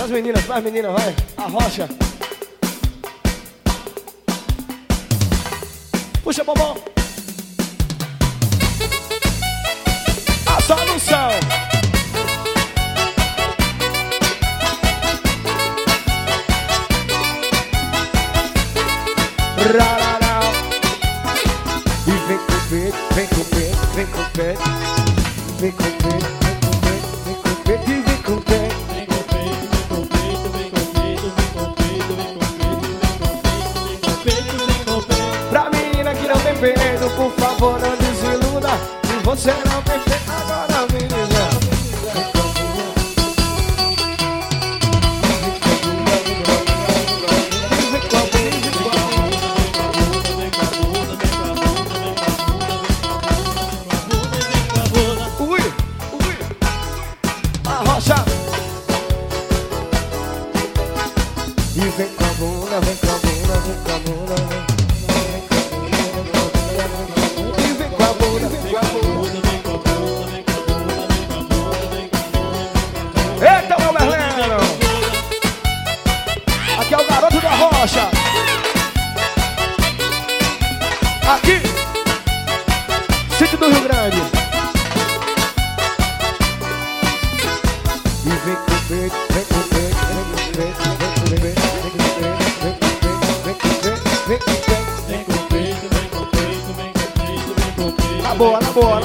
Pras meninas, vai. A Rocha. Puxa, bombom. A solução. Rarará. E vem com o peito, vem com o peito, vem com o peito. Vem com o peito, vem com o peito, vem com o peito e vem com o peito. Pra menina que não tem peito, por favor não desiluda. Se você não tem peito, agora menina. Ui, a Rocha. E vem com a bunda, vem com a bunda, vem com a bunda, vem com a bunda, vem com a bunda. Eita, meu Merleno! Aqui é o garoto da Rocha. Aqui, sítio do Rio Grande. E vem com o peito, vem com o peito, vem com o peito, vem com o peito, vem com o peito, vem com o peito, vem com o peito. Na boa.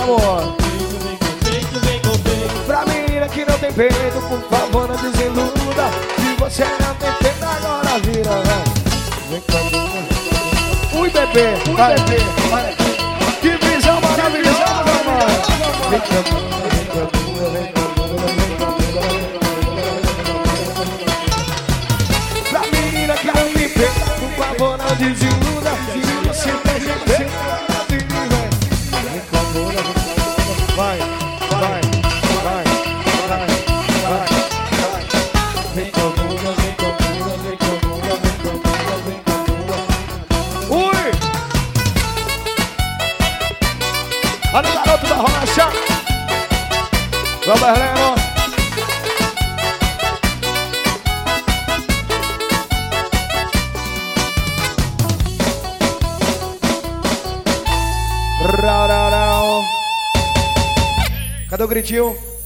Pra menina que não tem peito, por favor não desiluda. Se você não tem peito, agora vira, vai. Vem com a bunda. Ui, bebê, vai. Que visão maravilhosa, mano. Vem com a bunda, vem com a bunda, vem com a bunda, vem com a bunda. Pra menina que não tem peito, por favor não desiluda. Se você tem peito, vem com a bunda, vai. Vem com a bunda, vem com a bunda, vem com a bunda, vem com a bunda, vem com a bunda. Ui! Olha o garoto da Rocha. Vamos, Merleno. Cadê o gritinho?